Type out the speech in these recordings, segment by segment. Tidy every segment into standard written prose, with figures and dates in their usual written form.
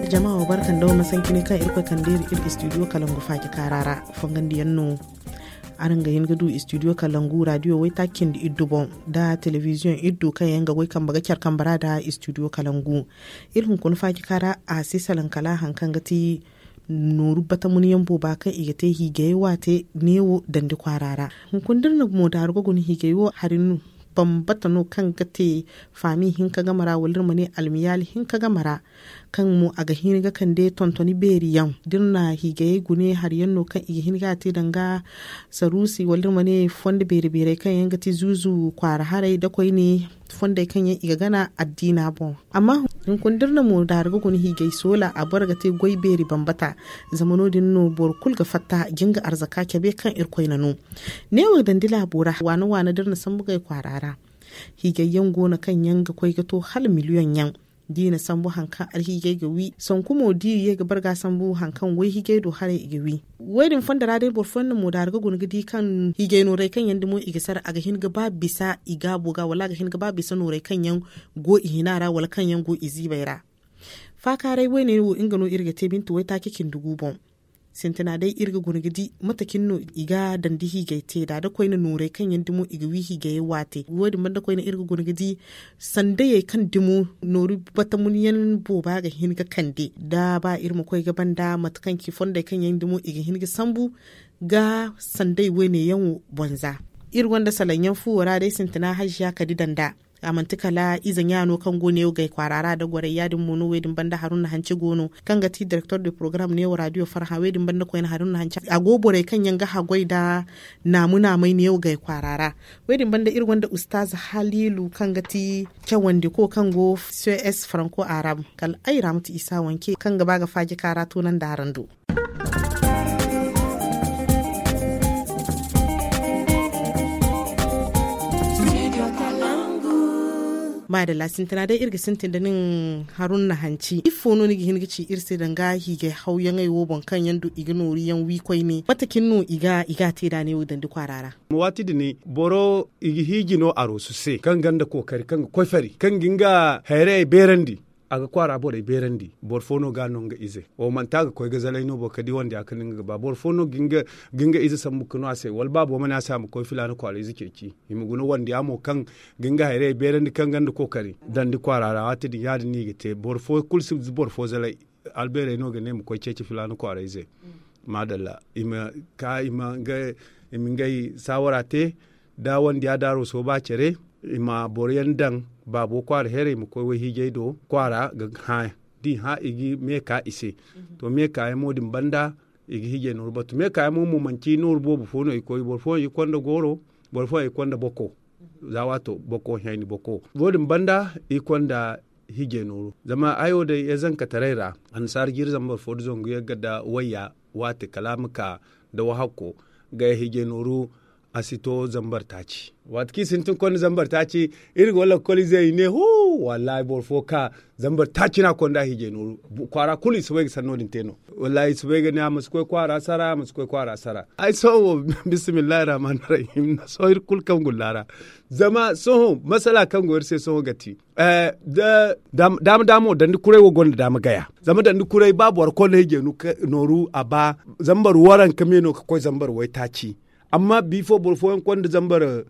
jama'a barkan da masan kini kan irko kandiri ir studio kalangu faki karara fongan diyanno aranga yin gudu studio kalangu radio wai takin da idubon da television iddu kan yanga wai kan baga kyar kan bara da studio kalangu irin kun faki kara a sisalan kala hankan gati nuru bata muniyan bo ba kan igate hige wate newo dandi kwarara kun dirna mo da rugo gun hige yo harinu bambata no kan gate fami hinka gamara walir mane almiyali hinka gamara kan mu aga hinga kan de tontoni beriyan dirna higaye gune har yanno kan igi hinga te danga sarusi walir mane fonde bere kan yanga ti zuzu kwara harai da koi ne fonde kan yan iga gana addina bon amma in kun dirna mu da harga gune higaye sola a barga te goi beri bambata zamano dinno bor kulga fatta ginga arzaka kebe kan irkoi nanu ne wa dandila bora wani dirna san bugai kwarara higayyen gona kan yanga koi gato hal miliyon yan dina sambu hankan alhige gawi son kuma di ye ga barga sambu hankan wai hige do hare igawi wedin fanda rade bor fonna mo da ga gidi kan hige no rai kan yanda mo igisar aga hin ga ba bisa iga boga wala ga hin ga ba bisa no rai kan yan go ihinara wala kan yan go izibaira fa kare wai ne wo ingano irga te bintu wai ta kikin dugu bon sintina dai irga gurgidi matakin no iga dandihi gaite da koina nure kan yan dimo iga wihi gaye wate wodi manda koina irga gurgidi sande ye kan dimo noru batamuniyan boba ga hinga kande da ba irma koi ga banda matakan ki fonda kan yan dimo iga hinga sambu ga sande wene yan bonza irwanda salanyan fuwara dai sintina hajja kadidanda amantikala izan yano kan gone ga kwarara da gore yadin mono wedin banda haruna hanci gono kan gati director de program ne radio farha wedin banda ko haruna hanci agobore kan yanga hagoi da namuna mai ne ga kwarara wedin banda irin wanda ustaz halilu kan gati kyawande ko kan go CS franco arab kal ai ramtu isa wanke kan gaba ga faji karatu nan da harando ma da lasin tana da irga sintin da nin harun na hanci ifono ni gihin gici irse danga hige hauyan ai wobon kan yandu ignori yan wikoi ne matakin no iga te da ne wudan kwarara wati dini boro igi higi no aro su se kan ganda kokari kan kofari kan ginga here berandi aga kwara bore berandi borfono ga nonga ize o man taga koy gazalay no bokadi wonde akaninga ba borfono ginga ize sambu kuno ase wal babo man asa mu koy filana kwara ize keki himuguno wonde amo kan ginga hayre berandi kan ganda kokari dandi kwara rawati di yadi ni gete borfo kulsi borfo zalay albere no ga ne mu koy cece filana kwara ize madalla ima ngai sawarate da wonde ya daro so ba cere ima boryan dan babo kwara here mu koy hije do kwara ga ha di ha igi meka ise to meka e modin banda igi hije no rubato meka e mu manci no rubo fono e koy borfo e konda goro borfo e konda boko zawato boko hayni boko modin banda e konda hije no zama ayo da ya zanka taraira ansar girzan borfo zongu ya gada waya wate kalamuka da wahako ga hije no asito zambar taci watki sintin kon zambar taci irgo wala koli zai ne hu wallahi borfoka zambar taci na kon da hije no kwara kuli suwe sanodin teno wallahi suwe ne amusko kwara sara amusko kwara sara ai so bismillahir rahmanir rahim na so ir kul kan gullara zama so masala kan goyar sai so gati da damo dan kurai wo gonda dama gaya zama dan kurai babu war kon hije noru aba zambar waran kameno ko zambar wai taci amma before borfoen kwanda zambar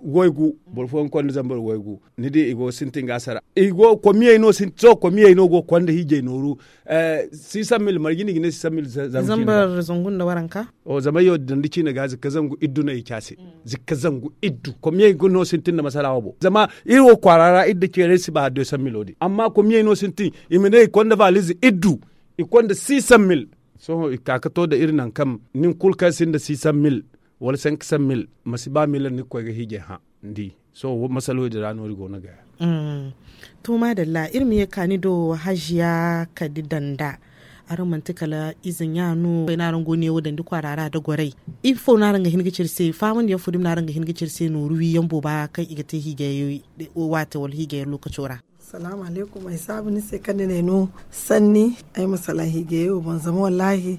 woygu ni de igo sintin gasara igo komiye no sinto komiye no go kwanda hije noru 600,000 margini gine 600,000 zambar zongun da waranka o zamayo dandici na gazi kazangu iddu na ikase zikazangu iddu komiye go no sintin na masala wabo zama iro kwarara iddu ke resi ba 200,000 odi amma komiye no sintin imene kwanda valizi iddu ikwanda 600,000 so ikakato da irinan kam nin kulka sinda 600,000 wala 500,000 masiba milan ni ko ga hije ha ndi so masalo da rano rigo na ga to madalla irmi ya kani do hajiya kadidanda aromantikala izin yanu bai na rango ne wadanda kwarara da gwarai ifo na ranga hingicir sai faman ya fudim na ranga hingicir sai no ruwi yambo ba kan igate hige wata wal hige lokacora assalamu alaikum ai sabu ni sai kan ne no sanni ai masala hige ban zama wallahi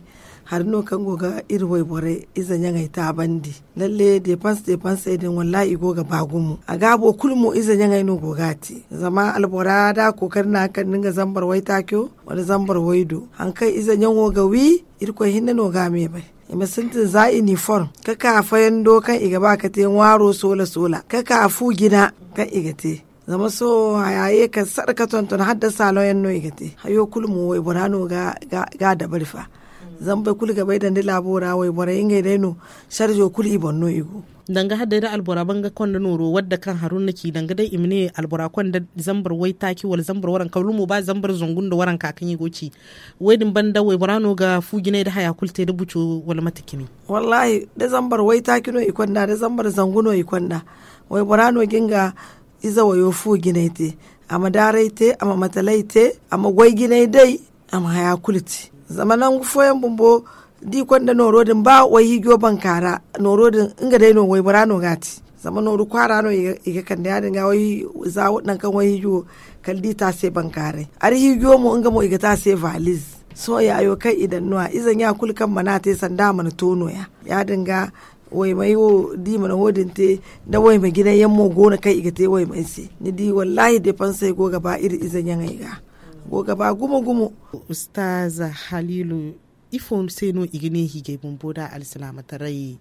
har no kan goga irwai bore izan yangai ta bandi lalle defense idin wallahi goga bagumu a gabo kulmu izan yangai no gogati zama albora da kokar na kan ninga zambar wai takyo wani zambar waido an kai izan yango ga wi irko hinna no ga me bai ima sintin za uniform kaka fayan dokan iga ba ka te waro sola kaka fu gina kan igate zama so hayaye ka sarka tonton hadda saloyen no igate hayo kulmu wai borano ga da barfa zan bai kul ga bai da labora wai bora inga deno sharjo kul ibon no igu danga hadda da albora banga konda noro wadda kan harun naki danga dai imne albora konda zambar wai taki wal zambar waran kallumu ba zambar zongun da waran kakan yi goci wai din banda wai borano ga fugine da haya kulte da bucu wal matakimi wallahi da zambar wai taki no ikonda da zambar zanguno ikonda wai borano ginga iza wayo fugine te amma daraite amma matalaite amma gwai gine dai amma haya kulti zamanan foyan bumbo di kwanda norodin ba wai higyo bankara norodin inga dai no wai burano gati zaman noru kwara no iga kan da dinga wai za wadan kan wai higyo kaldi ta sai bankare ar higyo mu inga mo iga ta sai valiz so ya ayo kai idan nuwa izan ya kulkan mana te sanda mana tono ya dinga wai mai wo di mana hodin te da wai mai gidan yammo gona kai iga te wai mai sai ni di wallahi de fansai go gaba iri izan yan iga go gaba gumo ustaza Halilu ifon seno igine hige bumboda alsalamatarai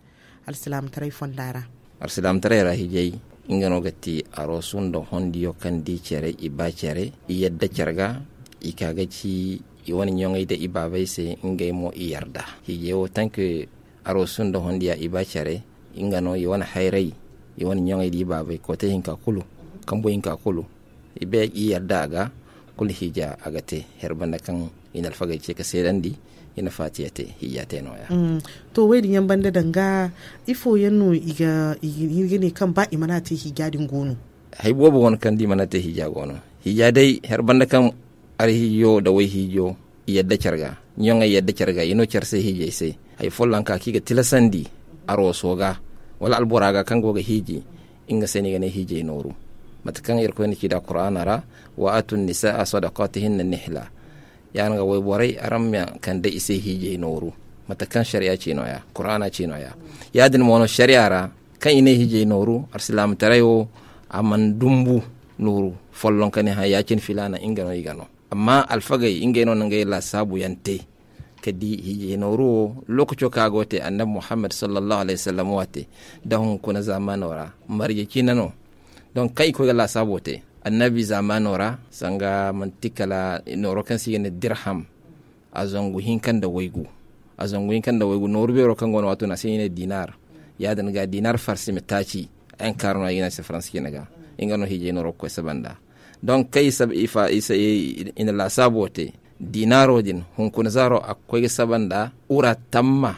fondara alsalamatarai ra hige ingano gatti arosun da hondiyo kandi cere iba cere yadda cerga ikagaci wani nyongai da iba bai sai ingai mo iyarda hige wo tanke arosun da hondiya iba cere ingano yi wani hairai yi wani nyongai da iba bai kote hinka kulu kambo hinka kulu ibe iyarda ga kul hija agate herbanda kan inal fagai ce ka sedandi ina fatiyate hijate noya to wai yan banda danga ifo yanno iga ne kan ba imana te hijadin gono hay bobo won kan di manate hija gono hija dai herbanda kan ar hiyo da wai hiyo yadda carga nyonga yadda carga ino charse hije sai hay follan ka kiga tilasandi aro soga wala alboraga kan goga hiji inga seni gane hije noru matakan irko ni kida qur'ana ra wa atun nisaa sadaqatihin nihla yana ga waiborai aramya kan da ise hije noru matakan shari'a ce noya qur'ana ce noya yadin mono shari'a ra kan ine hije noru arsalam tarayo aman dumbu noru follon kan ha yakin filana ingano igano amma alfagai ingeno ngai la sabu yante kadi hije noru lokaco kagote annabi muhammad sallallahu alaihi wasallam wate dahun kuna zamanora marje kinano don kai ko la sabote annabi zamanora sanga mantikala noro kan sigene dirham azongu hinkan da waigu norbe ro kan gono wato na sigene dinar ya dan ga dinar farsi metaci an karno yana se franski naga ingano hije noro ko sabanda don kai sab ifa isa ina la sabote dinaro din hun kun zaro akwai sabanda ura tamma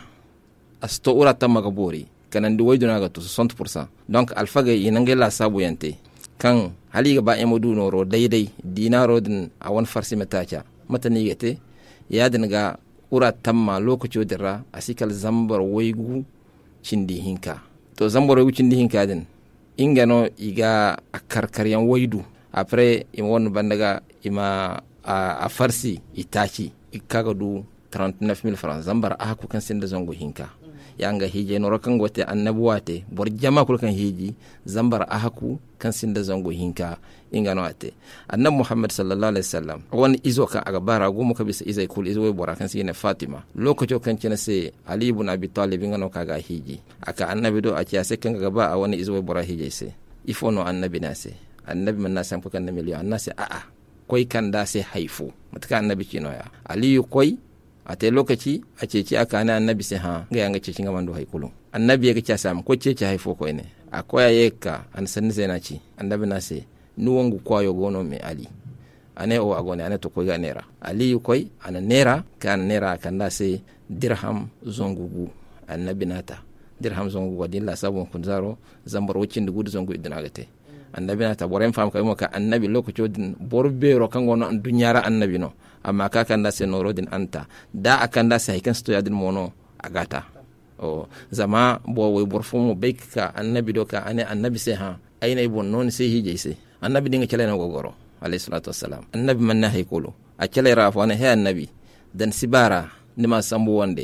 ga bori kanan di waidu na ga to 60%. Donc alfaga yinange la sabu yante kan haliga ba emodu noro daidai dinaro din a wani farsi matacha matani gete ya dinga ura tamma lokaci dira asikal zambar waigu cindi hinka to zambar waigu cindi hinka din ingano iga akarkaryan waidu après im won bandaga ima a farsi itachi ikaga du 39,000 francs zambar aku kan sinda zongo hinka yanga hije no rokan gote annabuwate bor jama kul kan hiji zambar ahaku kan sinda zango hinka ingano ate annab muhammad sallallahu alaihi wasallam won izo kan aga bara gumo ka bisa izai kul izo bora kan sine fatima lokaco kan cina se ali ibn abi talib ingano kaga hiji aka annabi do a ciase kan ga ba a woni izo bora hije se ifono annabi nase annabi man nasam ko kan na miliyon annase a koy kan da se haifu mutaka annabi kino ya ali koy a te lokaci a ceci aka na annabi sai ha ga yanga ceci ngaman do haikulu annabi ya ga sam ko ceci haifo ko ne akoya yeka an sanni sai na ci annabi na sai nu wangu kwayo gono me ali ane o agone ane to ko ga nera ali koy ana nera kan nera kan da sai dirham zongugu annabi nata dirham zongugu wadin la sabon kun zaro zambar wacin da gudu zongu idin agate annabi nata boren fam kai mo ka annabi lokaci din borbe ro kan gono dunyara annabi no amma ka kan da sai norodin anta da akan da sai kan sto yadin mono agata o zama bo way borfumo beika annabi do ka ane annabi sai ha aina ibon non sai hije sai annabi dinga kele na gogoro alayhi salatu wassalam annabi man na haykulu a kele rafa ne he annabi dan sibara nima sambu wonde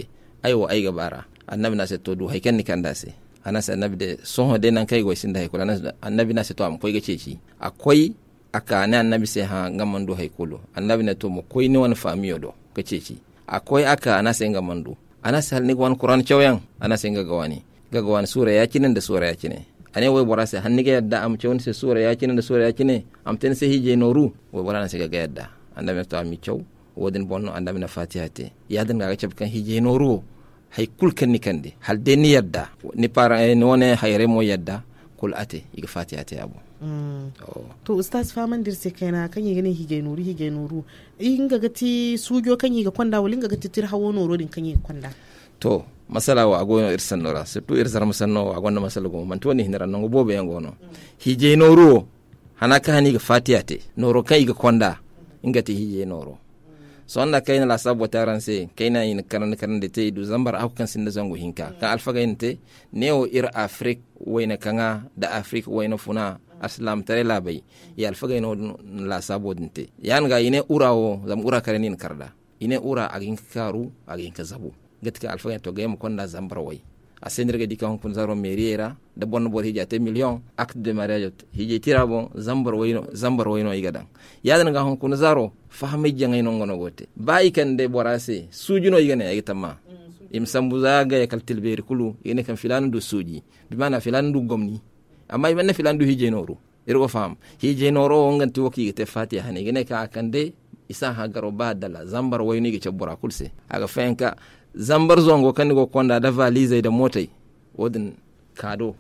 aiwo ai gabara annabi na se to du haikan ni kanda se anas annabi de soho de nan kai go sin da haikula annabi na se to am koi gace ci akwai aka ne annabi se ha ngamandu haikulo annabi ne to mo koi ni wani famiyo do gace ci akwai aka anas ngamandu anas hal ni gon qur'an chawyan anas gagawani sura ya kinin da sura ya kine ane wai bora se hanni ga yadda am chawni se sura ya kinin da sura ya kine am ten se hije noru wai bora na se ga yadda annabi to am chaw wodin bonno annabi na fatiha te yadan ga chab kan hije noru hay kul kan ni kande hal de ni yadda ni para ni wona hayre mo yadda kul ate iga fatiha te abu to ustaz faman dirse kaina kan yi ganin hige nuru in ga gati sujo kan yi ga kwanda walin ga gati tir hawo noro din kan yi kwanda to masala wa agono irsan nora surtout irsar musanno agonna masala go man to ni hinara no bobe yangono hige noro hanaka hani ga fatiha te noro kai ga kwanda ingati hige noro so anda kayna la sabo taranse kayna in karan de te du zambar afkan sin da zango hinka ka alfa gainte neo ir afrique wayna kanga da afrique wayna funa aslam tare labai ya alfa gayno la sabo dinte yan ga ine urawo zam ura karenin karda ine ura agin karu agin kazabu gatka alfa to gaymo konda zambar way asendirga dikon kun zaro meriera da bonno bor hijate million acte de mariage hije tirabo zambar wayno igadan yadan ga hon kun zaro fahmi jangay non gono gote bayi kan de borase sujuno igane ayitama im sambuza ga yakal tilberi kulu ine kan filan du suji bi mana filan du gomni amma ibanne filan du hije noru irgo fam hije noro nganti woki te fatiha ne gene ka kande isa ha garo badala zambar wayno ige cebora kulse aga fenka zambar zongo kan go konda da valise da motai wodin kado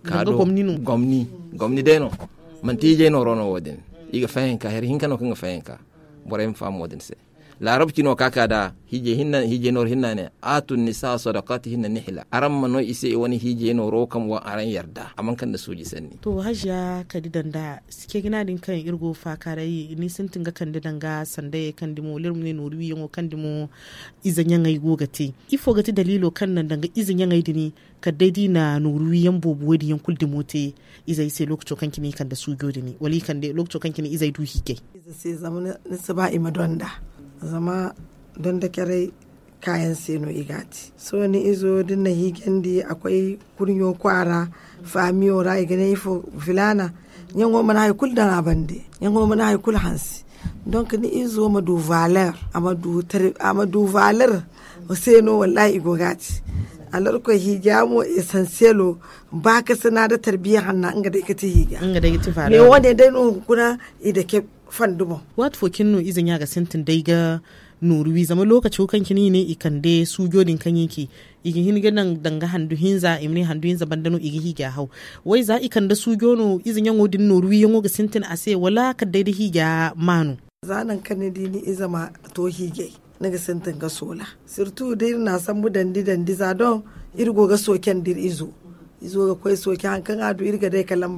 gomni deno man tije no rono wodin iga fahenka her hinka no kan fahenka borem fam wodin se la rabti no kaka da hije nor hinna ne atun nisa sadaqatihinna nihla aram no ise wani hije no ro kam wa aran yarda amman kan da soji sanni to hajiya kadidan da suke gina din kan irgo fa karai ni sun tinga kan didan ga sande kan dimo lirmu ne nori yango kan dimo izanyan ai gogati ifo gati dalilo kan nan danga izanyan ai dini kadai na nori yan bobu wadi yan kul dimote izai sai lokacin kan kini kan da sujo dini wali kan da lokacin kan kini izai du hige sai zamana nisba imadonda zama don da kare kayan seno igati so ni izo dinna higendi akwai kurnyo kwara famiyo ra igane ifo filana nyango mana hay kul dan abande nyango mana hay kul hansi donc ni izo madu valeur amadu valeur seno wallahi igogati alar ko hijamo essentielo baka sana da tarbiya hanna inga da ikati higa ne wanda dai no kuna ida ke fandumo wat fo kinno izin ya ga sentin dai ga nuruwi zama lokaci kan kini ne ikande sujodin kan yake igin hin ganan danga handu hinza imne handu hinza bandano igi higa hau wai za ikanda sujono izin yan odin nuruwi yango ga sentin ase wala ka dai da higa manu zanan kanadi ni izama to hige naga sentin ga sola surtout dai na san mu dandi za don irgo ga soken dir izo ga koi soken hankan adu irga dai kalan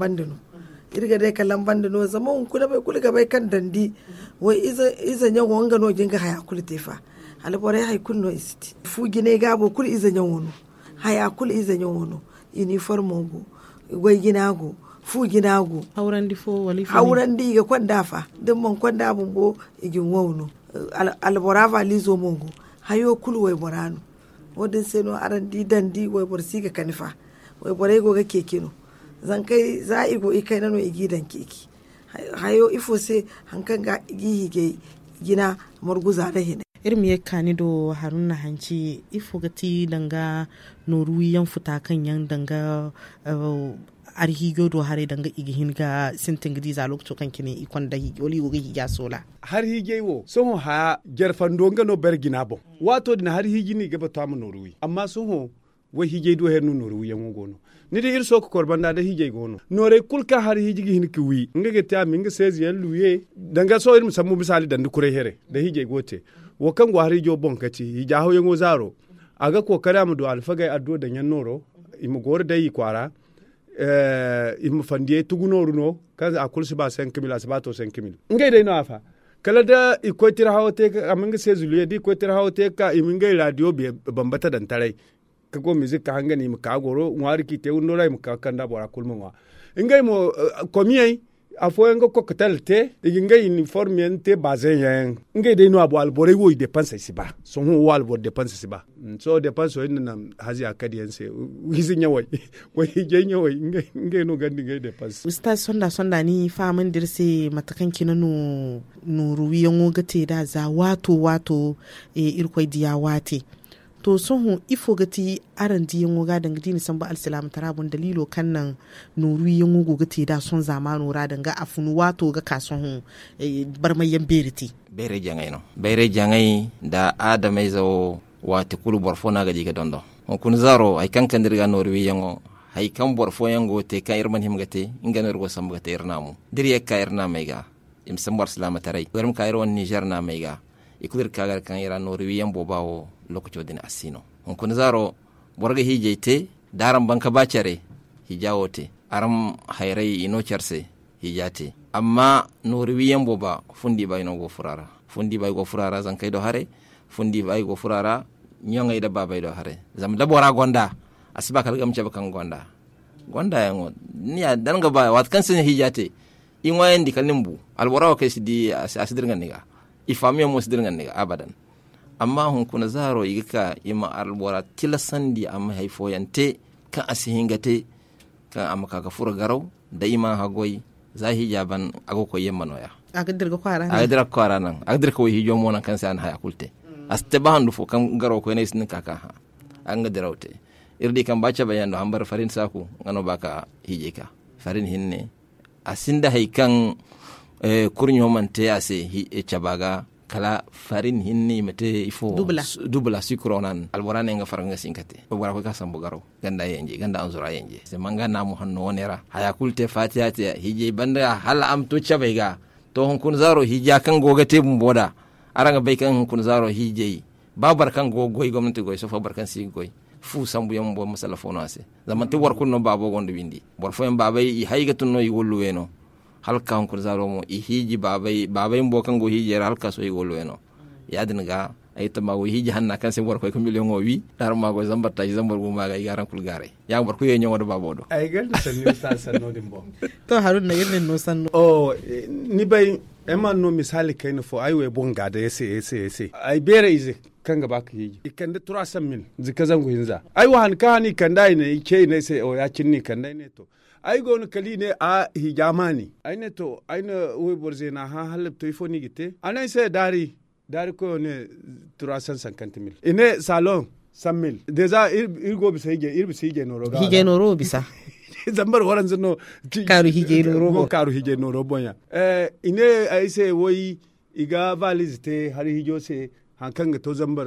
bandano zaman kula bai kula bai kan dandi wai iza nyan wanga no jinga haya kula tefa albore hay kunno isti fu gine gabo kul iza nyan wono haya kul iza nyan wono uniform go goy ginago fu ginago haurandi fo wali fo haurandi ga kwanda fa dum mon kwanda bumbo igin wono albora valizo mongo hayo kul wai borano wodin seno arandi dandi wai borsi ga kanifa wai bore go ga kekino zan kai za igo ikai nano igidan keki hayo ifo se hankan ga igi gina marguza da hine irin ya kani do haruna hanci ifo gati danga noruwiyan futa kan yan danga arhigo do hare danga igihin ga sintin gidi za lokacin kan kine ikon da oli go ya sola har hige wo soho ha gerfan do ngano bergina bo wato dina har higi ni gaba tamu noruwi amma soho wai hige do hernu noruwiyan gono ni de irso ko korbanda da hige gono nore kulka har hijigi hin ki wi ngege ta mi nge sezi yan luye danga so irin sammu misali dan kure here da hige gote wo kan go har hijo bonkati hija ho yango zaro aga ko kara mu do alfagai addo da yan noro imu gor da yi kwara imu fandiye tugunoru no kan a kulsi ba 5000 asbato 5000 nge dai no afa kala da ikoitira hawote ka aminga sezi luye di ikoitira hawote ka iminga radio be bambata dan tarai ko music ka hangani mu ka goro ngwari ki te unora mu ka kanda bora kulmunwa ingai mo komiyai afoyen ga cocktail te iginga uniforme te bazen yan ngai dai no abo albore wo dépense si ba so hu wal bo dépense si ba so dépense o inna hazi akadiyan se wizin yawai wai gen yawai ngai no gandi ngai dépense ustaz sonda ni famin dirse matakan kinanu nuruwiyan wo gate da za wato irkoi diya wate to sun ifo gati aran diyan woga danga dini san ba alsalam tarabun dalilo kan nan nuru yin wogo gati da son zamanu ra danga afunu wato ga kason barmayan beriti bere jangai da adamai zo wati kulu borfona ga diga dondo on kun zaro ay kan dirga nuru yango hay kan borfo yango te ka irman himgate ingana rugo sambgate irnamu diriye ka irna mega im sambar salama tarai garum ka irwan Niger na mega ikudir kagar kan ira nuru yango bawo lokaci din asino on kun zaro borga hijete daram banka bacare hijawote aram hayrai ino charse hijate amma norwiyan boba fundi bay no go furara zan kai do hare fundi bay go furara nyonga ida babay do hare zam dabora gonda asiba kal gam cebe kan gonda yango niya danga ba wat kan sin hijate in wayan di kalimbu albora ko sidi asidir nganiga ifamiyo mo sidir nganiga abadan amma hun kuna zaro igika ima albora tilasandi amma haifoyante ka asihingate ka amma ka fura garau da ima hagoy zahi jaban agoko yemma noya agadir kwara nan agadir ko hijo mona kan san haya kulte aste bahandu fo kan garo ko ne sin kaka ha anga dirawte irdi kan bacha bayando hambar farin saku ngano baka hijeka farin hinne asinda haikan kurnyo mante ase chabaga kala farin hinni mate ifo dubla sikronan alborane nga faranga sinkate bobara ko kasambo garo ganda anzura yenje se manga namu hanno wonera haya kulte fatiyate hije banda hala am to chabaiga to hon kun zaro hija kan gogate boda aranga bai kan kun zaro hije babar kan gogoy gomnati goy so fabar kan si goy fu sambu yam bo masala fono ase zaman te war kunno babo gondo windi bor fo en babay i hayga tunno i wollu weno halka on ko zaro mo i hiji babay mbo kango hiji halka so i wollu weno yadin ga ay to mago hiji hanna kan se bor ko million o wi dar mago zambata zambar bu maga i garan kul gare ya bor ko yenyo do babo do ay gal sanni sa sanno dimbo to harun na yirne no sanno ni bay ema no misali kayno fo ay we bonga da ese ay bere ize kanga baka yi ikanda 300,000 zika zango hinza ai wa hanka ni kanda ne ke ne sai o ya cinni kanda ne to ai gon kali ne a hijamani ai ne to ai ne we borze na ha halab to ifoni gite anai sai dari ko ne 350,000 ine salon 100,000 deja irgo bisa hige noro bisa zambar waran zino karu hige noro bonya ine ai sai woi iga valise te hari hijo se hankanga to zambar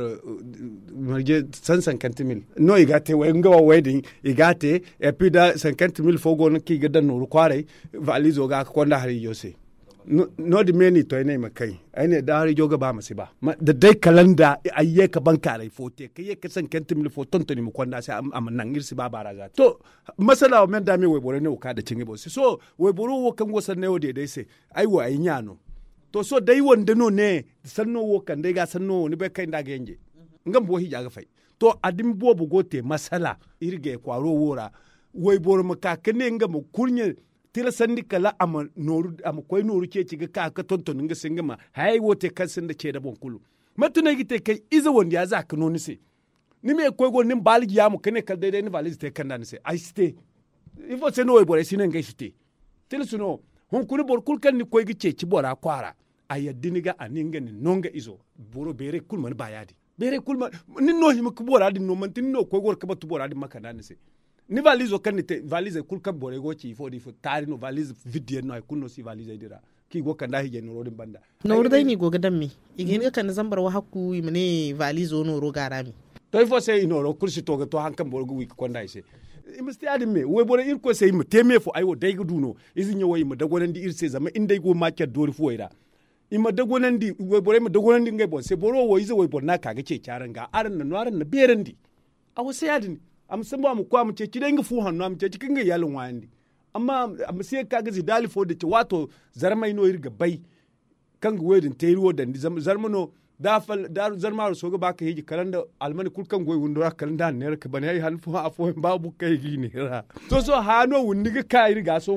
marje 150,000 no igate wenga wa wedding igate e pida 50,000 fogo no ki gadan no kware valise ga konda hari yose no di meni to ene makai ene da hari joga ba masiba da dai kalanda ayye ka bankare fote kai ka 50,000 foton to ni mu konda sai am nan irsi ba baraza to masala men da me we bore ne ka da cinge bo so we boro wo kan go sanne wo dai sai ai wo ai nyano to so dai wanda no ne sanno wo kan dai ga sanno ni be kai ndaga yenje ngam bo hija ga fai to adim bo gote masala irge kwaro wora woy bor maka kane ngam kurnye tila sandi kala ama koy noru ke ciga ka tonton nga singa ma hay wote kan sanda ce da bon kulu matuna gite kai iza wanda ya za ka noni se ni me koy go nim balgi ya mu kane kal dai ni valise te kan dan se ai ste ifo se no woy bor sinen ngai ste tila suno hon kuni bor kul kan ni koy gice ci bora kwara ayaddiniga aninga ni nonga izo boro bere kulman bayadi bere kulman ni no hima ku bora di no mantin no ko gor ka batu bora di makana ni se ni valise o kan te valise kul kan bore go ci fo di fo tari no valise vidie no ay kunno si valise dira ki go kan da hije no rodin banda no rodai ni go gadan mi igin ga kan zambar wa hakku mene valise no ro garami to ifo se ino ro kursi to ga to hankan boro go wi ko nda ise imasti adi me we bore ir ko se im teme fo ay wo dai guduno izin yo way mu dagonan di irse zama indai go market dori fo ida ima dagonandi we bore ma dagonandi ngai bon se boro wo izo we bon na kaga ce kyaran ga aran na noran na berandi awo se yadin am sambo am kwa am ce kidan ga fu hannu am ce cikin ga yalin wandi amma am se kaga zidali fo da ce wato zarmai no irga bai kan ga wedin tayiro da zarmano da zarmaro so ga baka hiji kalanda almani kulkan goy wundura kalanda ne ka bane hay hanfu afo babu kai gi ne ra so hano wundi ga kai riga so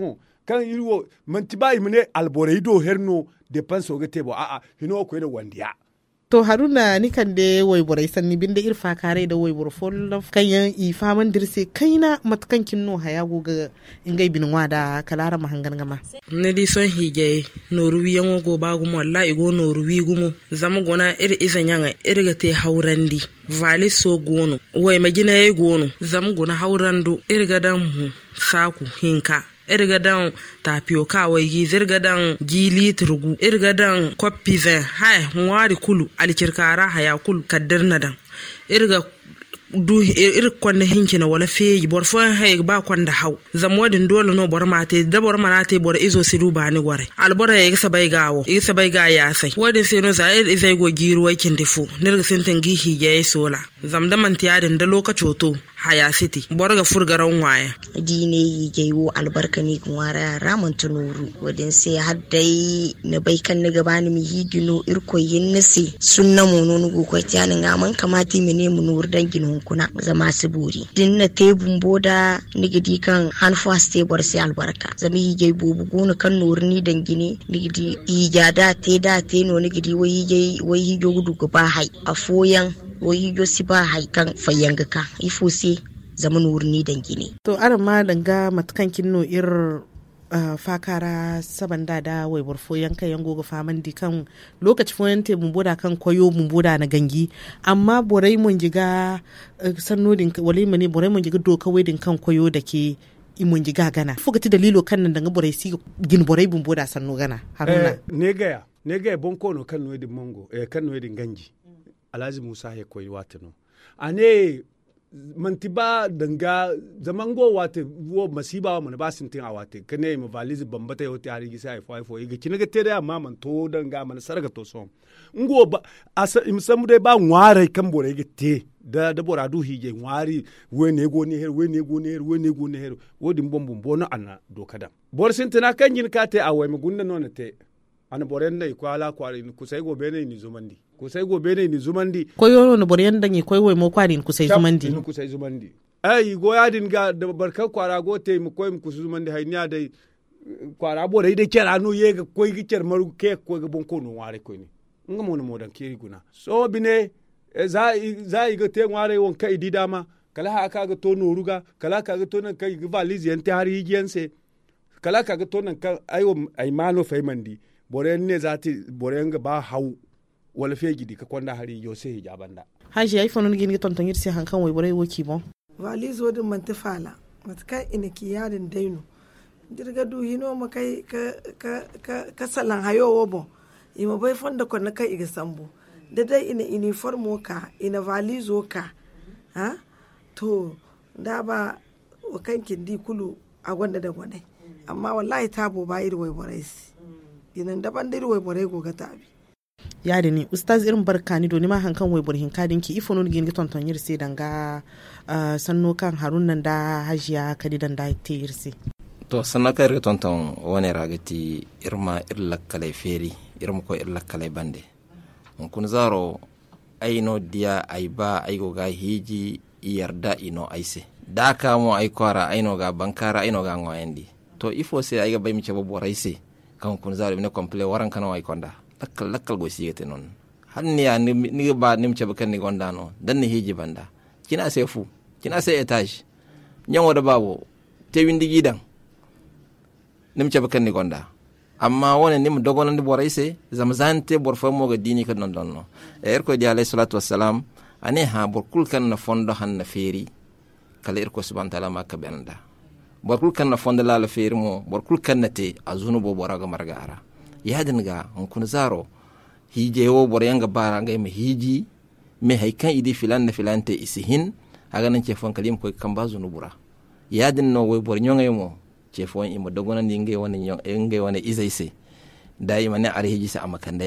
kan irwo mantiba imne alborai do herno depense oga tebo a hino ko da wandiya to haruna ni kan de wai borai sanni binde irfa kare da wai bor fol kayan i faman dirse kaina matkan kinno haya goga ingai binwa da kalara mahangan gama ne di son hige noruwi yango go bagu wallahi go noruwi gumo zama gona izan yanga ga te haurandi vali so gono wai magina yayi gono zama gona haurando ga dan saku hinka irgadan tapioca wai gi zirgadan gili turgu irgadan koppi ven hay wari kulu alikirkara haya kulu kaddirnadan irga du kwanna hinkina wala feyi bor fo hay ba kwanda haw zamwadin dole no bor mate da bor manate bor izo sidu ba ni gore albora ya gisa bai gawo igisa bai ga ya sai wadin sai no sai izai go giru wakin defu nirga sintin gihi yayi sola zamda man tiyadin da lokaci to haya city bor ga furgaran waya dine yi gaiwo albarka ni kunwara ramun tunuru wadin sai haddai na bai kan ni gabani mi hidino irko yin nasi sunna mono nugo ko tiyanin gaman kamati mene mu nur dangin kuna zama siburi din na tebun boda nigidi kan hanfa stable sai albarka zami hige bubu gona kan nurni dangine nigidi ijada te no nigidi wai hijo gudu ko ba hai afoyan wai hijo si ba hai kan fayanga ka ifo sai zaman nurni dangine to aran ma danga matkan kinno fakara saban da wai burfo yanka yango ga faman di kan lokaci foyante mumboda kan koyo mumboda na gangi amma borai mun jiga sannodin wale mane borai mun jiga doka wedin kan koyo da ke imun jiga gana fugati dalilo kan nan daga borai si gin borai mumboda sanno gana haruna ne gaya bonko no kan wedin mongo kan wedin ganji Alhaji Musa ya koyi watano ane mantiba danga zamango wate wo masiba wa ba sintin a wate kane mu valizi bambata yote hari gisa ai fo iga kinaga tere amma man to danga man sarga to so ngo ba asa imsamu de ba ngware kan bore gite da bora du hije ngwari wene go ne her wodi mbombom bono ana do kada bor sintina kan yin kate a wai mugunna no te ana boren dai kwala kwari ku sai go bene ni zumandi koyo no boren danyi koyo wai mo kwari ku sai zumandi ai go yadin ga da barkar kwara go te mu koyi ku zumandi hayniya dai kwara bore dai kera no ye ga koyi gicer maru ke ko ga bonko no ware ko ni ngamo no modan keri guna so bine za ga te ware won kai di dama kala ha ka ga to no ruga kala ka ga to nan kai ga valizi yan te har higiyanse kala ka ga to nan kan ai mano faimandi boren ne zati boren ga ba hau wala fe gidi ka kwanda hari yo sai hijabanda haji ai fanon gini tonton yirsi hankan wai borai woki bon valizo din mantifala matkai ina ki yadin daino dirga du hino makai ka salan hayo wobo ima bai fonda ko na kai iga sambo da dai ina uniform ka ina valizo ka ha to da ba wakankin di kulu a gwanda da gwanai amma wallahi tabo ba iri wai borai dinan daban dai wai borai go ga tabi ya da ni ustaz irin barkani doni ma hankan wai burhin kadin ki ifo non gin tonton yirse danga sanno kan harun nan da hajiya kadidan da te yirse to sanna kai ga tonton wani ragati irma irlakkale feri irma ko irlakkale bande kun zaro aino dia aiba aigo ga hiji yarda ino aise daka mo ay kwara aino ga bankara aino ga ngoyendi to ifo se ay ga bay mi cebo boraise kan kun zaro ne komple waran kan way konda lakkal go siyete non hanni ya ni ba nim cebo kan ni gonda no dan ni hiji banda kina se fu kina se etage nyango da babo te windi gidan nim cebo kan ni gonda amma wona nim dogonan di boraise zamzante borfo mo ga dini kan non donno ko di alayhi salatu wassalam ane ha borkul kan na fondo han na feri kala ko subhanahu ta'ala makka benda borkul kan na fondo la feri mo borkul kan na te azunu bo boraga margara yadin ga kun zaro hije wo boryanga bara ga me hiji me haykan idi filan na filante isihin aga nan ce fon kalim ko kan bazunu bura yadin no wo bornyonga mo ce fon imo dogona ninge woni nge woni izaise dai mane ar hiji sa amakanda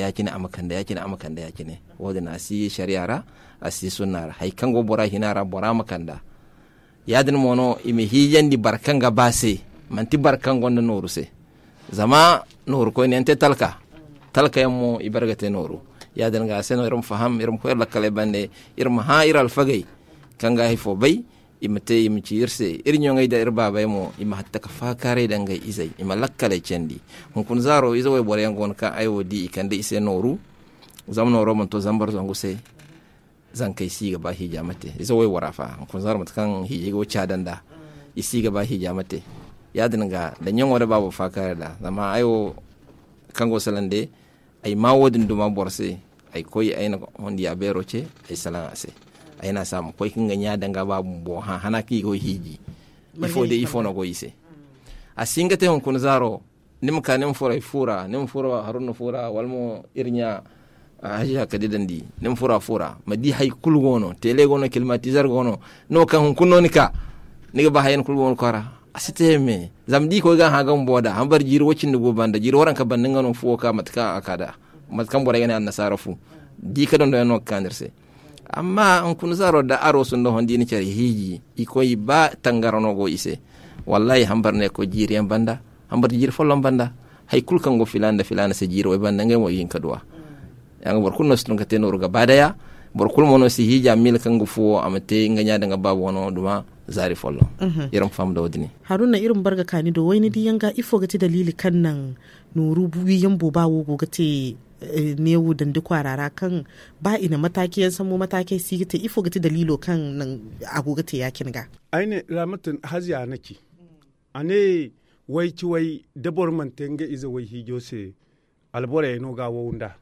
yakine wodina asi shari'ara asi sunnar haykan go bora hinara bora makanda yadin mono imi hijandi barkanga base manti barkango na noru se zama noru ko ne ente talka yammo ibargate noru yadin ga seno irum faham irum ko la kale bande irum ha iral fagay kanga hifo bay imate imci irse irin yongai da irba bai mo ima hatta ka fakare dangai izai ima lakkale cendi kun zaro izo way bore yangon ka ayo di ikande ise noru zamno romon to zambar zangu sai zan kai si gaba hija mate izo way warafa kun zaro matakan hije go cadanda isi gaba hija mate ya dinga da nyon wada babu fakare da zama ayo kango salande ay mawodin duma borse ay koy ay na hondi abero ce ay salan ase ay na samu koy kinga nya danga babu bo hana ki go hiji ifo no go ise asinga te hon kun zaro nim kanem fura harun fura walmo irnya haja kadidandi nim fura madi hay kul gono tele gono climatizer gono no kan hon kunno nika niga ba hayen kul gono kara asite me zamdi ko ga hagan boda han bar jiro wacin dugo banda jiro waran ka bannin ganon fuwo ka matka akada matkan bora yana annasarafu di ka don da no kanirse amma an kun zaro da aro sun do hondi ni cari hiji iko ba tangarano go ise wallahi han bar ne ko jiri en banda han bar jiro follon banda hay kul kan go filanda se jiro e banda ngemo yin kadwa yang bor kun no stun ka tenoro ga badaya bor kul mono si hija mil kan go fuwo amate nganya daga babu wono duma zari follo irin fam da wadini haruna irin barga kani do wayni di yanga ifo gati dalili kan nan nuru buwiyan bobawo go gati newu dan duk kwarara kan ba ina mataki yan samu mataki si gati ifo gati dalilo kan nan agogati yakin ga aine ramatin haziya naki ane wai ci wai dabor man tenga iza wai hijo se albore no ga wunda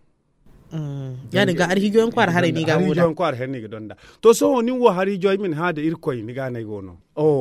ya daga arhijoyin kwar hare ni ga wuda arhijoyin kwar hare ni ga donda to so ni wo harijoy min hada irkoy ni ga nay gono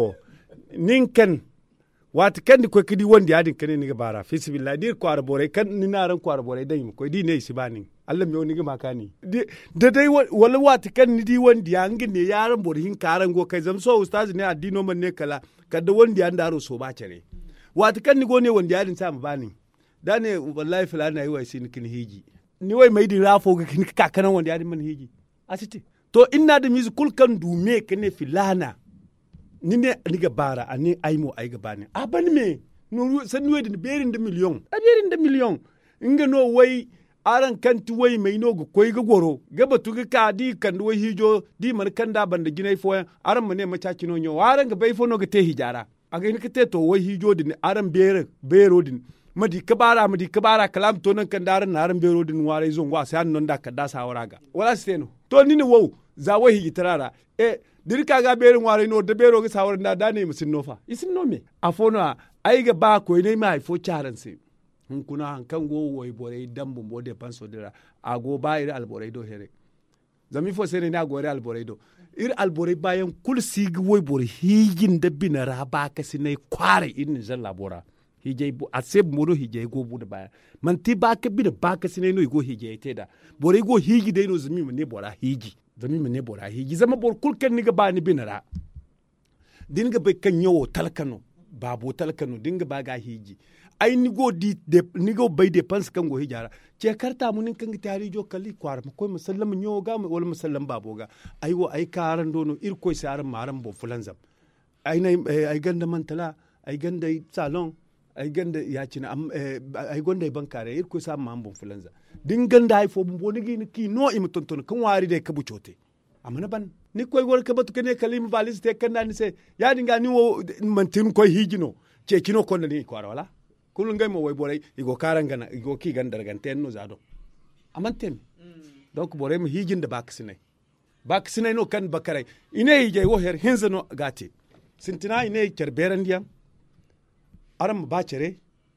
nin kan wat kan ko kidi wondi adin kan ni ga bara fisbillah dir kwar bore kan ni naran kwar bore dai ko di ne sibani Allah mi woni ga makani da dai wala wat kan ni di wondi an gine yaran bore hin karan go kai zam so ustaz ne addino man ne kala kada wondi an daro so ba cere wat kan ni go ne wondi adin sa bani da ne wallahi filana yi wai sin kin hiji ni wai mai di rafo ga kin kakanan wanda ya man hiji asiti to inna da mizu kulkan dume kane filana ni ne ni ga bara ani aimo ai ga bani aban me no san ni wedin berin da miliyon inga no wai aran kanti wai mai no ga koi ga goro ga batu ga ka di kan wai hijo di man kan da banda ginai fo aran mane macaci no nyo aran ga bai fo no ga te hijara aga ni ka te to wai hijo din aran bero din madi kabara kalam to nan kan daran naran bero din ware zon wa sai non da ka da sawara ga wala steno to ni wo za wai higi tarara dirka ga berin ware no da bero ga sawara da ne musin nofa isin no me afona ai ga ba ko ne mai fo charan se hun kuna han kan go woi bore dambun bode panso dira ago ba ira albore do here zami fo sene na gore albore do ir albore bayan kul sig woi bore higin da binara ba ka sinai kware in zan labora hijay bu aseb modo hijay go bu da baya man ti ba ka bi da ba ka sinai no go hijay te da bore go higi dai no zami ne bora higi zama bor kul kan ni ga ba ni binara din ga be kan yowo talkano babo talkano din ga ba ga higi ai ni go bai de pans kan go hijara ce karta munin kan tari jo kalli kwar ko musallama nyo ga wala musallam babo ga ai wo ai karan dono ir ko saran maran bo fulanzam ai nay ai ganda mantala ai ganda salon ai ganda ya cina ai gonda bankare ir ko sa mambo fulanza din ganda ai fo bo ni ki no im tonton kan wari de kabu chote amana ban ni koy wor ka batu kene kalim valis te kan ni se ya dinga ni wo mantin koy hijino ce kino kon ni kwara wala kulun ngai mo way boray igo karangana igo ki gandar ganten no zado amanten donc boray mo hijinde baksinay no kan bakaray ine hije wo her hinzano gati sintina ine kerberandiam aram bachere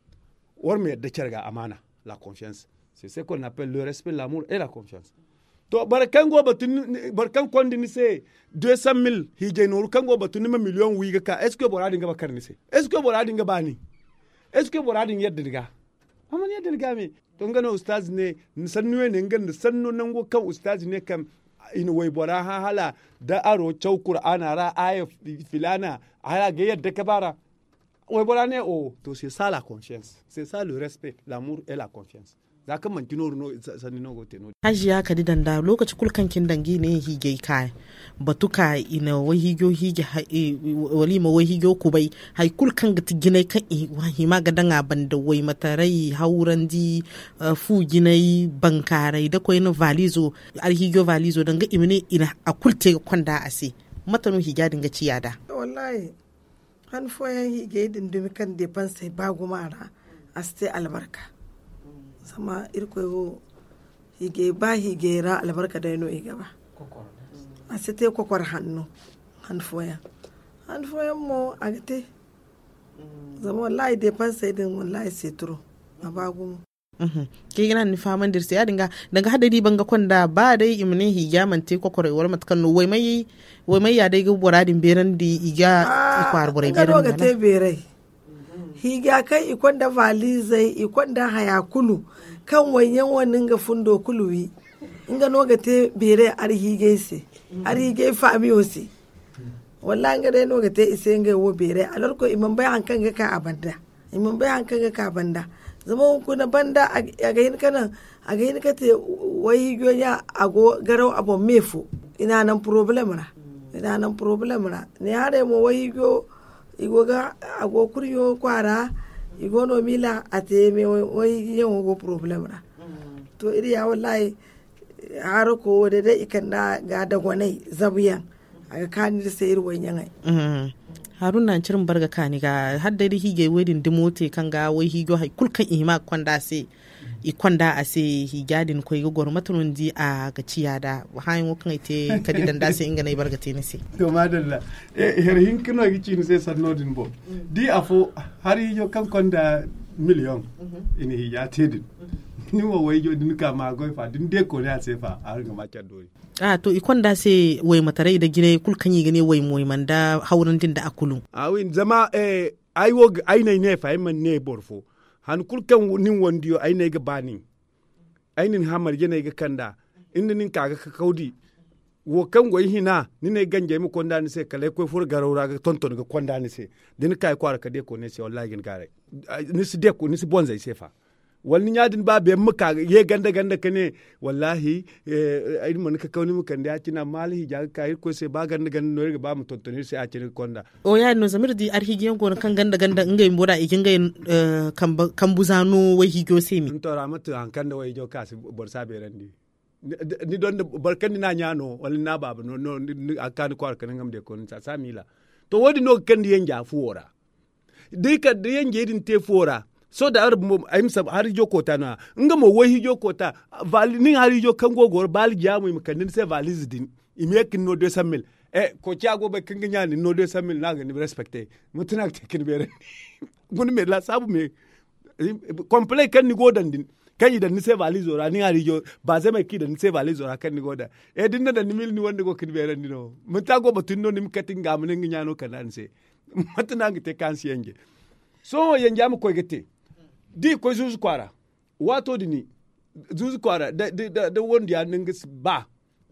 worme de cerga amana la confiance c'est ce qu'on appelle le respect, l'amour et la confiance. To barkango barkan kondi ni se 200,000 hije no kango batuni ma million wiga ka est ce que boradi nga bakar ni se est ce que boradi nga bani est ce que boradi yedda diga amman yedda diga me to ngano ustaz ne sannuwe ne nganda sanno nango kan ustaz ne kam ina way bora ha hala da aro chaw qur'ana ra aya filana hala ga yedda ka bara way bora ne o to c'est ça la confiance, c'est ça le respect, l'amour et la confiance. Za ka manti no sani no gote no hajiya ka didan da lokaci kulkan kin dangi ne hige kai batuka ina wai higo hige walima wai higo ku bai hay kulkan ga tigine kan wahi ma ga danga banda wai matarai haurandi fu ginai bankarai da koyi no valizo al higo valizo danga imine ina a kulte kwanda ase matanu higa dinga ciyada wallahi han foyan hige din dumi kan depense ba gumara aste albarka sama irko hige ba hige ra albarka da no higa ba aste kokor hannu han foyan mo agate zama wallahi depense din wallahi setro abagu ke gina ni faman dirse ya dinga daga hadari banga kwanda ba dai imne higa mante kokorewar matkan no wai mai ya dai gubura din beran di iga ikwar bore beran ga te berai higa kai ikonda valizai ikonda hayakulu kan wanyan wannan ga fundo kuluwi inga no ga te bere ar hige se ar hige famiyo se wallahi ga dai no ga te ise nga wo bere alarko imam bai hankan ga ka banda zama ku na banda a ga yin kana a ga yin kate wai gonya ago garau abon mefo ina nan problem ra ne hare mo wai go igo ga ago kuryo kwara igo no mila ate me wai yin go problem ra to iri ya wallahi haro ko da dai ikanda ga da gonai zabiyan aga kani da sai irwan yangai harun nan cirin barga kani ga hadda da hige wedin dimote kan ga wai higo hay kulkan ima kwanda se i kwanda a se higadin ko yi gor matunun di a ga ciya da hayin wakan ite kadidan da se inga nay barga teni se to madalla her hinkino gi cinu se sannodin bo di afo hari yo kan kwanda million ini hiya tedin ni wo wai yo din ka ma goy fa din de ko ne a se fa a ga ma dori to ikon da sai wai matarai da gine kulkan yi gane wai moy manda hauran din da akulu awin zama ai wo ai ne fa man ne borfo han kulkan nin wondiyo ai ne ga bani ai nin hamar gene ga kanda inda nin kaga ka kaudi wo kan goyi hina ni ne ganje mu konda ni sai kale ko fur garawra ga tonton ga konda ni sai din kai kwara ka de ko ne sai wallahi gin gare ni si de ko ni si bonzai sai fa wani yadin ba bai muka ye ganda kane wallahi ai mun ka kauni muka da kina mali ja ka ko sai ba ganda no ba mu tontoni sai a cikin konda o ya no zamir di arhigi yango kan ganda ngai mboda ikin ngai kan buzano wai higo sai mi to ramatu an kan da wai jo ka borsa be randi ni don barkan na nyano wal na baba no akan ko kan ngam de ko sa samila to wodi no kan di yanja fuora dai ka di yanje din te fuora so da aim sab har jo kota na nga mo wai jo kota vali ni har jo kango gor bal jamu im kanin se valise din imek no 200,000 ko tiago be kinga nyani no 200,000 na ga ni respecte mutuna te kin bere gun me la sabu me complet kan ni godan din kan yi da ni se valise ora ni har jo ba zai mai ki da ni se valise ora kan ni goda din da ni mil ni wanda go kin bere ni no mutago batun no nim katin ga mun ngi nyano kanan se mutuna te kan si yenge so yenge am ko gete di ko zuzu kwara wato dini zuzu kwara da wanda ya ningis ba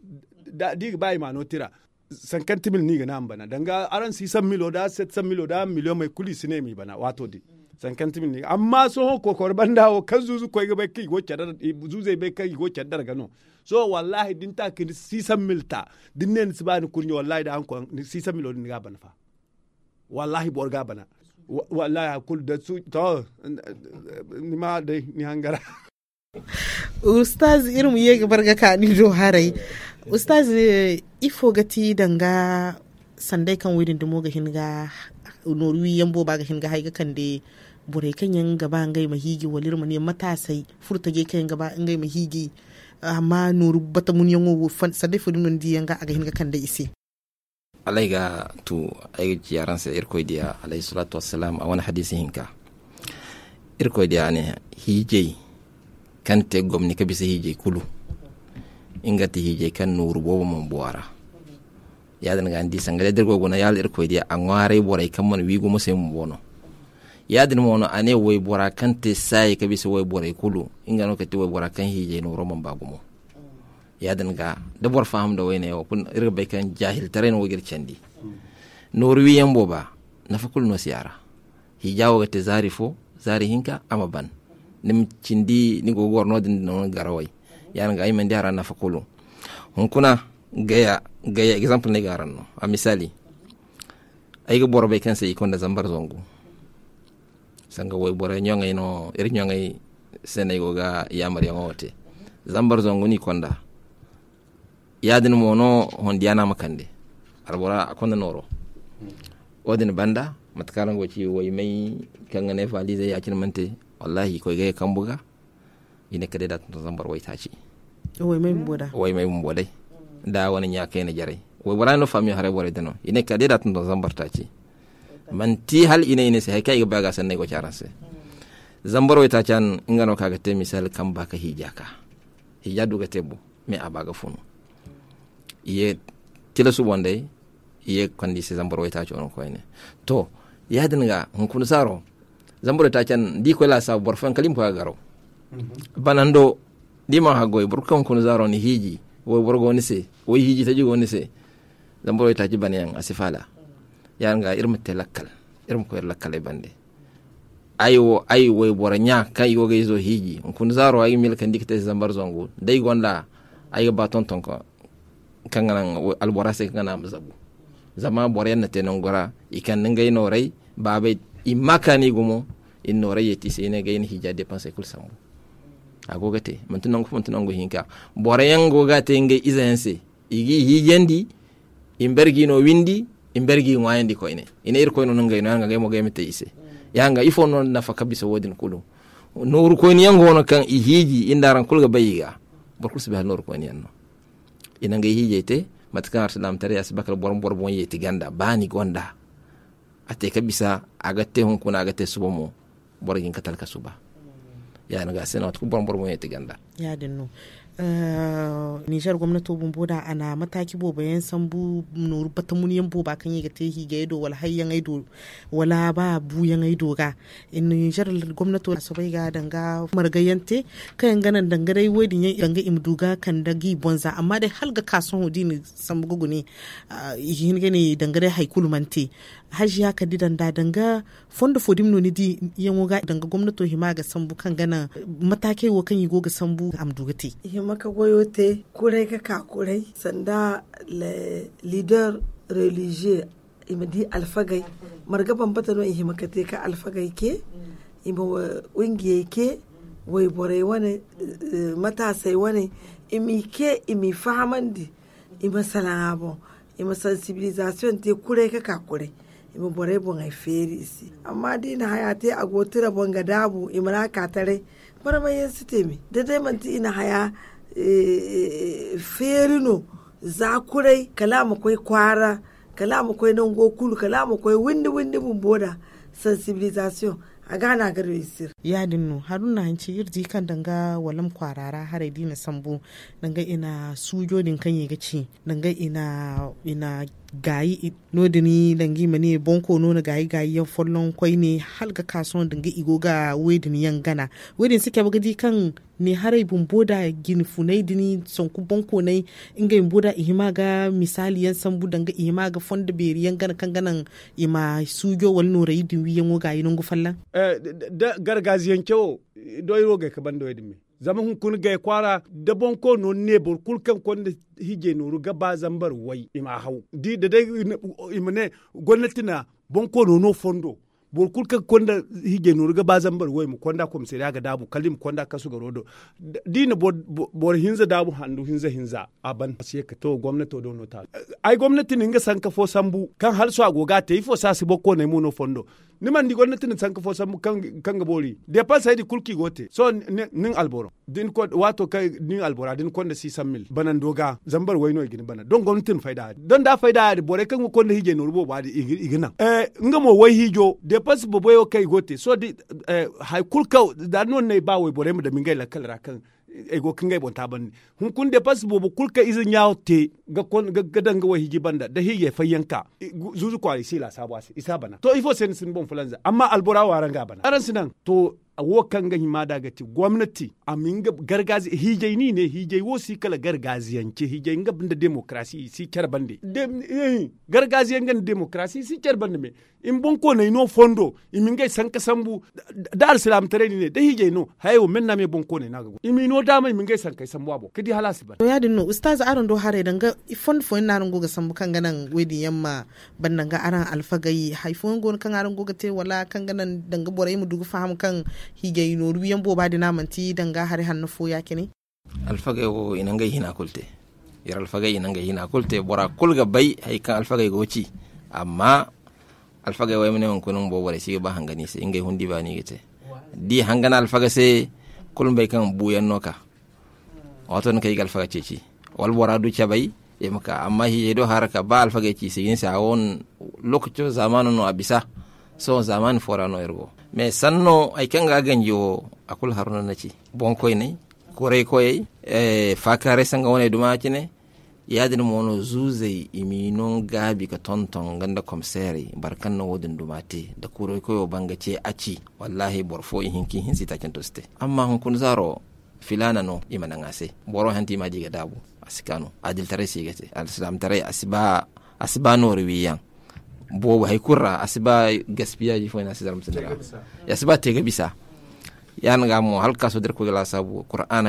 da di ba ma no tira 50,000 ni ga nan bana danga aran 600,000 da 700,000 da miliyon mai kuli sine mi bana wato di 50,000 ni amma so ko korban dawo kan zuzu ko ga bai kai go cadar zuzu bai kai go cadar ga no so wallahi din ta kin 600,000 ta dinnen su ba ni kunni wallahi da an ko 600,000 ni ga bana fa wallahi bor ga bana wallahi kul da su to ni ma dai ni hangara ustaz irin ye barga ka ni do harai ustaz ifo gati danga sandai kan widin dumo ga hinga norwi yambo ba ga hinga haiga kan de bure kan yan gaba ngai mahigi walir mu ne matasai furtage kan gaba ngai mahigi amma noru bata mun yango sandai fudin mun di yanga aga hinga kan da isi alaiga tu ay jiyaran sa irko dia alayhi salatu wassalam a wani hadisi hinka irko dia ne hije kan te gomni ka bisa hije kulu ingati hije kan nuru bobo mon buara yadan ga andi sangale dirgo gona yal irko dia an ware borai kan man wigo mo sai mo bono yadin mono ane woy bora kan te sai ka bisa woy borai kulu ingano ka te woy bora kan hije no roman bagumo yadan ga da bor faham da wayne o kun irga bay kan jahil taren wo gir candi norwi yambo ba na fakul no siara hijawo ga te zari hinka ama ban nim cindi ni go gorno din no garawai yan ga imen diara na fakulu hun kuna gaya example ne garanno a misali ay ga bor bay kan sai kon da zambar zongu sanga woy bor nyonga no ir nyonga senego ga yamar yangote zambar zongu ni konda yadin mono hon diana makande albora akonda noro wadin banda matkaran goci wai mai kan ne valize ya kin mante wallahi ko ga kan buga ina kade da tun zambar wai ta ci wai mai mbodai da wani ya kai na jarai wai bara no fami hare bore dano ina kade da tun zambar ta ci man ti hal ina sai kai ga baga sanne go charanse zambar wai ta can ingano kaga te misal kan baka hijaka hijadu ga tebo me abaga funu iye tila su bonde iye kwandi se zambar wai ta ci on ko ne to ya dinga hun kun saro zambar ta can di ko la sa borfan kalim ko garo banando di ma hagoy burkan kun zaro ni hiji wo borgo ni se wo hiji ta jigo ni se zambar wai ta ci banen asifala ya nga irmu telakal irmu ko lakkal bande ayo boranya kai go gaizo hiji kun zaro ay mil kan dikte zambar zongo dai gonda ay ba tonton ko kanganan alborase kana mazabu zama boren na tenon gora ikan ngai no rai babe imakani gumo in no rai yeti sene gain hija dépense kul samu agogate mantunan go hinka boren go gate ngai izense igi hijendi imbergi no windi imbergi ngwayandi ko ine ir ko no ngai no ngai mo gaimete ise yanga ifo non nafa kabisa wodin kulu nur ko ni yango no kan ihiji indaran kulga bayiga barkus be nur ko ni yanno ina ngai hijete matkan arsalam tare asbakal borbon yeti ganda bani gonda ate kabisa agate hon kuna agate subomo borgin katal kasuba ya naga sena ko borbon yeti ganda ya dinno Nijar gwamnato boda ana mataki bayan sambu nur batamuniyan boba kan yi ga tehi ga ido wala hayyan ido wala ba buyan ido ga in Nijar gwamnato sabai ga danga margayante kan ganan dangare wadin yan danga imduga kan dagi bonza amma dai halga kason hudini sambu gugune yin gane dangare haikulu mante haji haka didan da danga fondo fodim no ni di yan ga danga gwamnato hima ga sambu kan gana matake wo kan yi go ga sambu amdugate maka goyo te kurai ka kakurai sanda le leader religieux imadi alfagai marga bambata no ihe maka te ka alfagai ke ima wingiye ke wai borai wani matasai wani imi fahamandi ima salabo ima sensibilisation te kurai ka kakurai ima borai bon ai feri isi amma dina haya te agotira bonga dabu ima na katare baramayen sitemi da dai manti ina haya ferino zakurai kalama kwai kwara kalama kwai nan gokulu kalama kwai windi bumboda sensibilisation a gana garo isir ya dinno haruna hanci yirji kan danga walam kwarara har dina sambu danga ina sujo din kan yi gaci danga ina gayi nodini dangi mani bonko nona gayi yan follon kwai ne halga kasuwan danga igoga wedin yan gana wedin suke bagadi kan ne harai bumboda gini funai dini sonku bonko nai inga imboda ihima ga misali yan sambu danga ihima ga fonda beri yan gana kan ganan ima sujo wal nora yidin wiyan wo gayi nungu fallan da gargajiyan kyo doyro ga kaban do yidin zaman kun ga kwara da bonko no ne bor kulkan kon da hije no ruga ba zambar wai ima hau di da dai imane gwamnati na bonko no fondo bor kulkan kon da hije no ruga ba zambar wai mu konda kom sai daga dabu kalim konda kasu ga rodo di na bor hinza dabu handu hinza aban sai ka to gwamnati do no ta ai gwamnati ne ga sanka fo sambu kan har su agoga ta ifo sa si bokko ne mu no fondo niman di gwamnati ne sanka fo sambu kan ga bori de pas sai di kulki gote so nin alboro din ko wato kai nin albora din konda 600,000 banan doga zambar waino igini bana don gwamnatin faida don da faida da bore kan konda hije no rubo ba di igina ngamo wai hijo de pas boboyo kai gote so di hay kulka da non ne ba wai bore mu da mingai la kalra kan ego kingai bonta ban hun kun de pas bobo kulka izin yawote ga kon ga danga wai hiji banda da hije fayanka zuzu kwari sila sabwasi isa bana to ifo sen sin bon fulanza amma albora waranga bana aran sinan to wo kan ga hima daga ti gwamnati aminga gargazi hijai ni ne hijai wo si kala gargaziyance hijai nga banda demokrasi si kerbande gargaziyan gan demokrasi si kerbande me in bon ko ne no fondo iminga sanka sambu dar islam tare ni ne da hijai no hayo menna me bon ko ne naga imi no dama iminga sanka sambu abo kidi halasi ba to ya dinno ustaz aron do hare danga fond fo na rango ga sambu kan ganan wedi yamma bannan ga aran alfagai haifon gon kan aran goga te wala kan ganan danga borai mu dugu faham kan hige no ruyan boba dina manti danga har hannu fo yake ne alfaga ko ina ngai hina kulte ir alfagai nan ga hina kulte bora kulga bai hay kan alfagai goci amma alfagai way menen kunun bo bore si ba hangani se ingay hundi ba ni gite di hangana alfaga se kulun bai kan buyan noka wato kai gal faga ceci wal bora du cabai e maka amma hi do haraka ba alfaga ci se yin sa won lokacin zamanin no abisa so zaman forano ergo mais sanno ay kan ga ganjo akul haruna naci bon koy ne kore koy fakare sanga wona duma cine yadin mono zuzai iminon gabi ka tonton ganda komseri barkan na wodin dumate da kore koyo bangace aci wallahi borfo hinki hinsi ta kento ste amma hun kun zaro filana no imana ngase boro hanti ma diga dabu asikano adil tare sigate alislam tare asiba no riwiyan bo hay kurra asiba gaspiya ji fo ina sidaram sindira ya asiba tega bisa yan ga mo halka so der ko gala sabu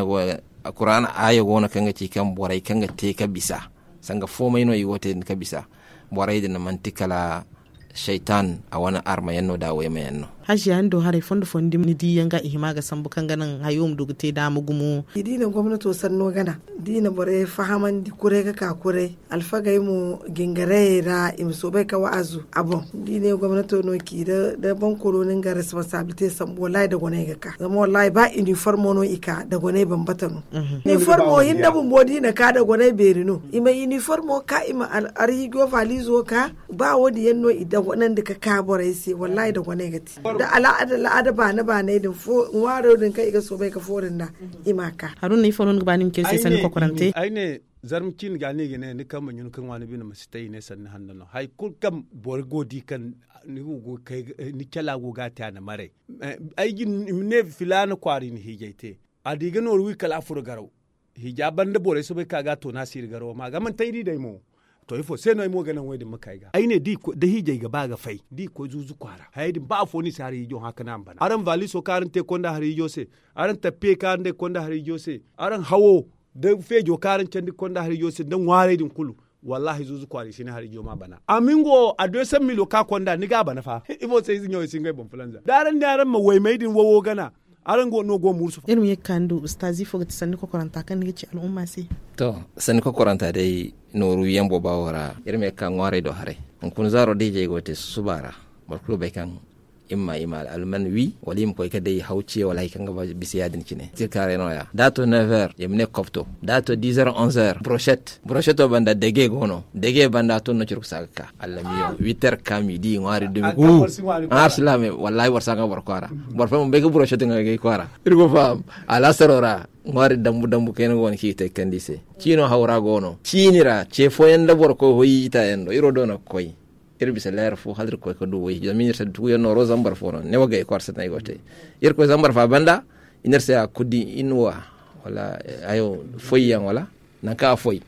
qur'ana aya gona kanga ci kan borai kanga te ka bisa sanga fo mai no yiwote ka bisa borai da mantikala shaitan a wani arma yanno da waye mai yanno haji ando hare fondo fondi ni di yanga ihima ga sambu kan ganan hayom dugute da mugumu idina gwamnati sanno gana dina bore fahaman di kure ka kure alfagai mu gingare ra imso bai ka wa'azu abon dina gwamnati no ki da ban koronin ga responsibility sambo wallahi da gone ga ka zama wallahi ba uniform no ika da gone ban batano uniform hinda bun bodi na ka da gone berino ima uniform ka ima arigo valizo ka ba wodi yanno idan wannan da ka bore sai wallahi da gone gati da al'ada ba na idin fo waro din kai ga so bai ka forin na imaka harun ne foron ga banim ke sai san ko korante ai ne zarmkin ga ne ni kan manyun kan wani bin mastai ne san hanno hay kul kam borgodi kan ni go kai ni kala go gata na mare ai gin ne filana kwari ni hijaite adiga no wi kala furu garo hijaban da bore so bai kaga to nasir garo ma ga man tayi dai mo to ifo sai no mo ganan wai da muka ga ai ne di da hijai ga ba ga fai di ko zuzu kwara hay din ba fo ni sari jo haka nan bana aran vali so karan te konda hari jo se aran tappe karan de konda hari jo se aran hawo da fejo karan candi konda hari jo se dan ware din kulu wallahi zuzu kwari shine hari jo ma bana amingo a 200 milo ka konda ni ga bana fa ifo sai zinyo singai bon planza daran ma wai mai din wowo gana aran go no go mursu irin yakandu ustazi fo gati sanni ko koranta kan ni ci al'umma sai to sanni ko koranta dai noru yambo bawara irin yakan ware do hare kun zaro dai je gote subara barkulo bai kan imma alman wi walim ko dai hauce wala kan ga bisi yadin kine tirkare noya dato 9h yemne kopto dato 10h 11h brochette banda dege gono dege banda to no cirku saka allamiyo 8h kamidi ngari dumi ku arslame wallahi warsanga barkwara barfa mo bege brochette ngage kwara irgo fam ala sarora ngari dambu ken gon ki te kandise cino hawra gono cinira ce foyenda borko hoyita endo iro dona koy irbisa leer fu hadri ko do wi jamin sa du no rozambar fo non ne waga e korsa tay gote ir ko zambar fa banda inersa kudi inwa wala ayo foyan wala nanka foy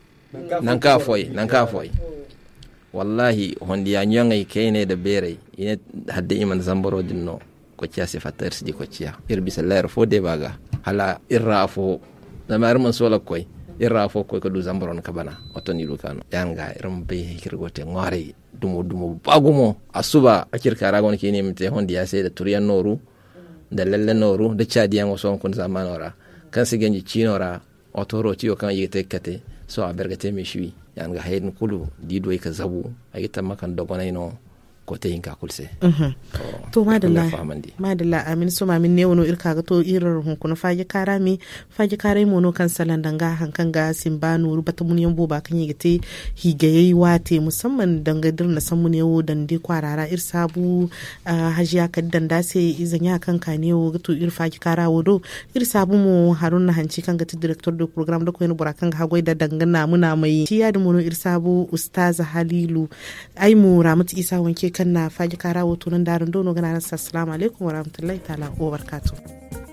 wallahi hondi ya nyanga kene da bere ine hadde iman zambaro dinno ko ciya se fatar di ko ciya irbisa leer fo de baga hala irra fo da mar man sola koy irra fo ko do zambaro ka bana otoni lukano yanga irum be kirgote ngare dumo bagumo asuba akirka ragon kini mte hondi ya sai da turiyan noru da lalle noru da chadiyan waso kun zamanora kan sigenji chinora otoro tiyo kan yete kate so a bergate mi shui yanga hayden kulu dido ka zabu ayita makan dogonay no ko te inka kulse to madalla amin so mamin ne wono irka ga to irar hun kun faje kare mono kan salandanga hankan ga simbanu rubata mun yambo ba kan yigite higayi wate musamman dangadir na san mun yawo dan de kwarara ir sabu hajiya kaddan da sai izanya kan kanewo ga to ir faje kara wodo ir sabu mu haruna hanci kan ga director do program da ko yin burakan ga hagoi da dangana muna mai tiya da mono ir sabu ustaza halilu ai mu ramatu isa wanke kan na faji kara wato nan darin dono gana assalamu alaikum wa rahmatullahi ta'ala wa barakatuh.